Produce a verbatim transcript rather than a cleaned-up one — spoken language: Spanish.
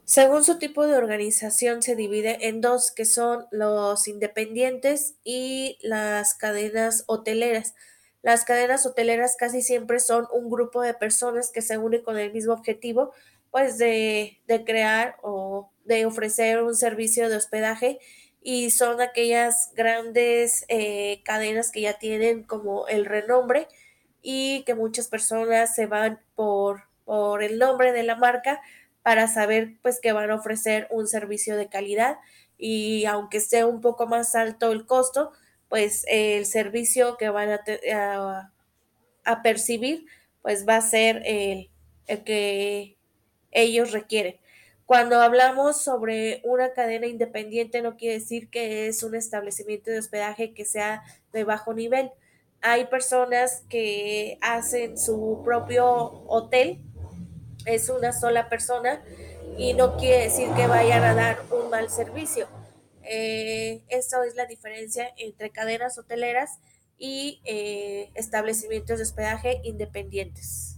Según su tipo de organización, se divide en dos, que son los independientes y las cadenas hoteleras. Las cadenas hoteleras casi siempre son un grupo de personas que se unen con el mismo objetivo, pues de, de crear o de ofrecer un servicio de hospedaje, y son aquellas grandes eh, cadenas que ya tienen como el renombre y que muchas personas se van por, por el nombre de la marca para saber pues que van a ofrecer un servicio de calidad, y aunque sea un poco más alto el costo, pues el servicio que van a, te- a, a percibir pues va a ser el, el que ellos requieren. Cuando hablamos sobre una cadena independiente, no quiere decir que es un establecimiento de hospedaje que sea de bajo nivel. Hay personas que hacen su propio hotel, es una sola persona, y no quiere decir que vayan a dar un mal servicio. Eh, esta es la diferencia entre cadenas hoteleras y eh, establecimientos de hospedaje independientes.